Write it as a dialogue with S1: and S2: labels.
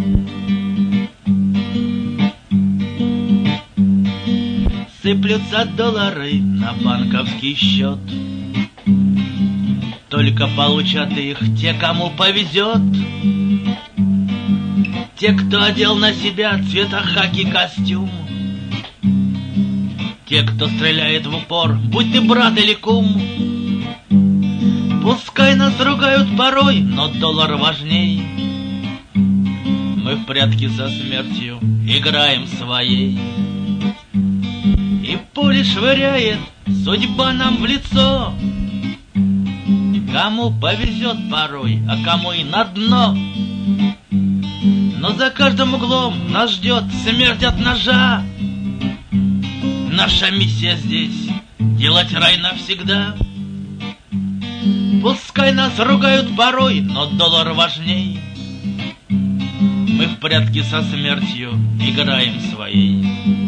S1: Сыплются доллары на банковский счет. Только получат их те, кому повезет. Те, кто одел на себя цвета хаки костюм. Те, кто стреляет в упор, будь ты брат или кум. Пускай нас ругают порой, но доллар важней. Мы в прятки со смертью играем своей. И пули швыряет судьба нам в лицо. Кому повезет порой, а кому и на дно. Но за каждым углом нас ждет смерть от ножа. Наша миссия здесь — делать рай навсегда. Пускай нас ругают порой, но доллар важней. Мы в прятки со смертью играем своей.